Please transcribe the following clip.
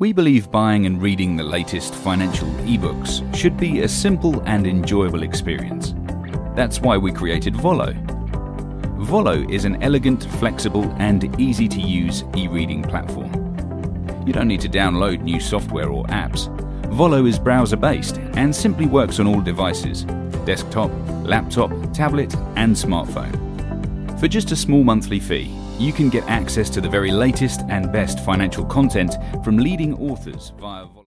We believe buying and reading the latest financial ebooks should be a simple and enjoyable experience. That's why we created Volo. Volo is an elegant, flexible and easy-to-use e-reading platform. You don't need to download new software or apps. Volo is browser-based and simply works on all devices: desktop, laptop, tablet and smartphone. For just a small monthly fee, you can get access to the very latest and best financial content from leading authors via Volo.